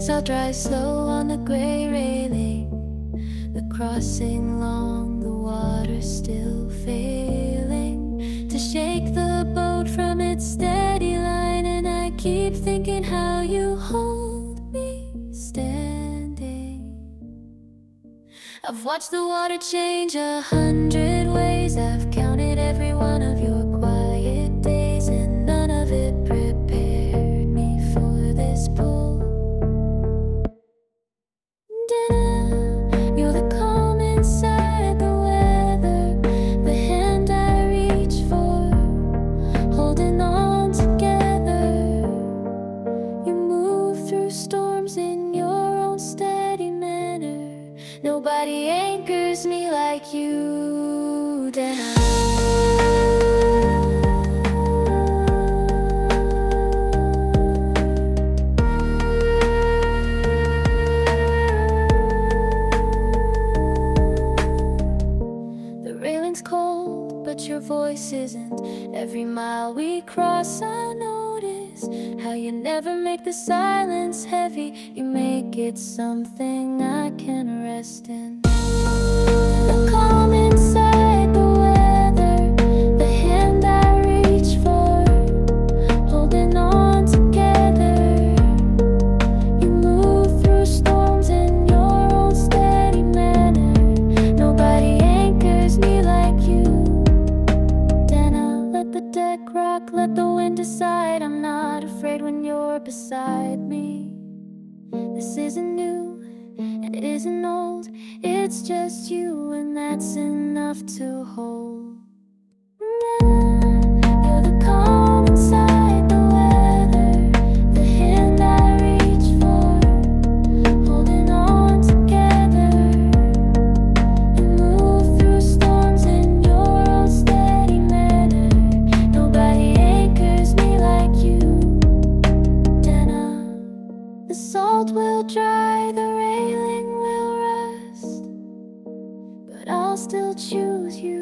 So I'll drive slow on the gray railing, the crossing along the water still failing to shake the boat from its steady line. And I keep thinking how you hold me standing. I've watched the water change 100 ways. I've counted every one of your quiet days, and none of it prepared me for this pull. You're the calm inside the weather, the hand I reach for, holding on together. You move through storms in your own steady manner. Nobody anchors me like you, Dana. Cold, but your voice isn't. Every mile we cross, I notice how you never make the silence heavy. You make it something I can rest in. The calm inside the weather, the hand I reach for, holding on together. You move through storms in your own steady manner. Nobody anchors me like you. Dana, let the deck rock, let the wind decide. I'm not afraid when you're beside me. This isn't new, and it isn't old. It's just you, and that's enough to hold. You're the calm inside the weather, the hand I reach for, holding on together. You move through storms in your own steady manner. Nobody anchors me like you, Dana. The salt will dry, the railing will rust, but I'll still choose you.